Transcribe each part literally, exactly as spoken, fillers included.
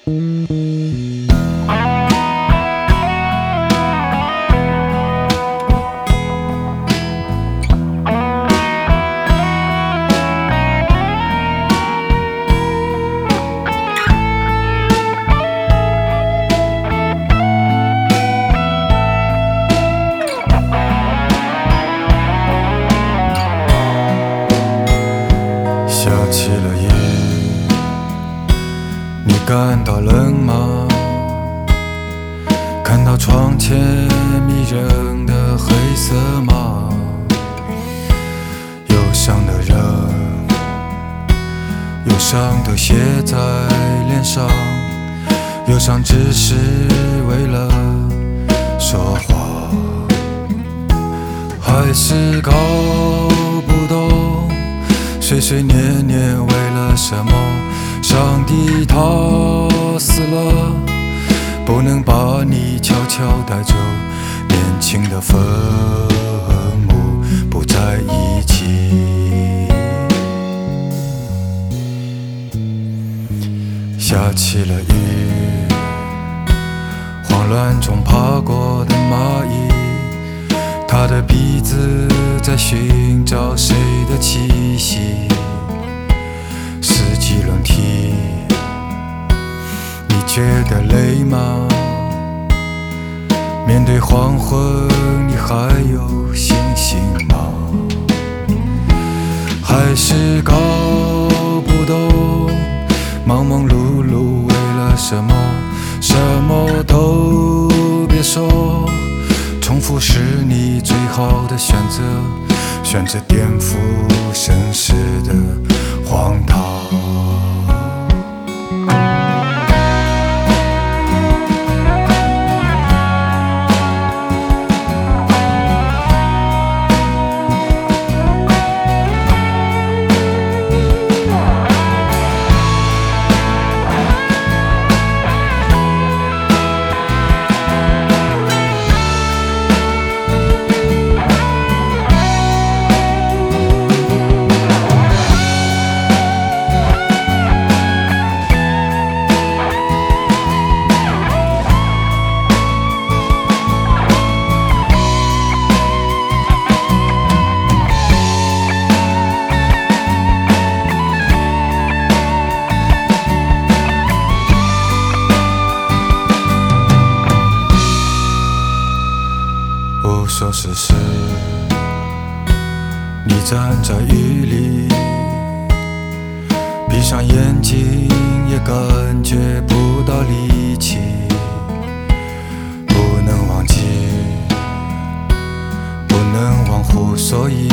下起了雨，你感到冷吗？看到窗前迷人的黑色吗？忧伤的人，忧伤都写在脸上，忧伤只是为了说话，还是搞不懂碎碎念念为了什么？上帝他死了，不能把你悄悄带走，年轻的坟墓不在一起。下起了雨，慌乱中爬过的蚂蚁，它的鼻子在寻找谁的气息。四季轮替，你觉得累吗？面对黄昏，你还有信心吗？还是搞不懂，忙忙碌碌为了什么？什么都别说，重复是你最好的选择，选择颠覆现实的荒唐。无所事事，你站在雨里，闭上眼睛也感觉不到力气。不能忘记，不能忘乎所以，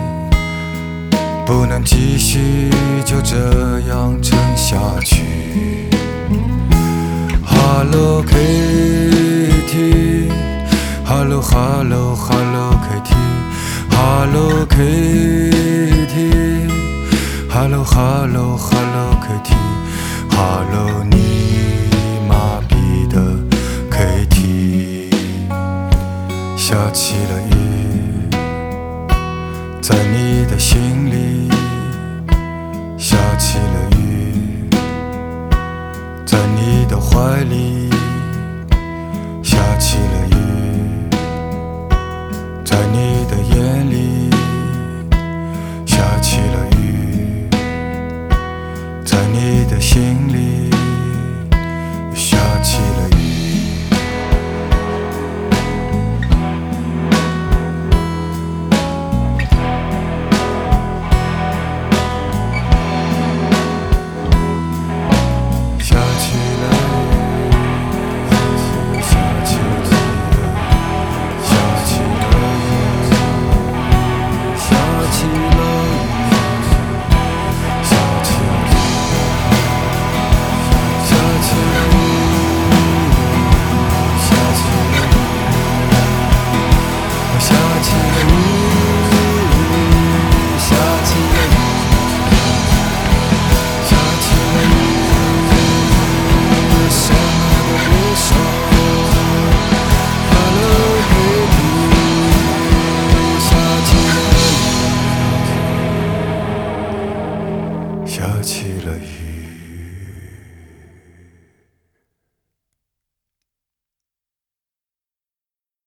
不能继续就这样撑下去。Hello Kitty， Hello Hello Hello Kitty， Hello Kitty， Hello Hello Hello Kitty， Hello 你麻痹的 Kitty。 下起了雨，在你的心里，下起了雨，在你的怀里，下起了雨，在你的眼里，下起了雨，在你的心里，下起了雨。下起了雨。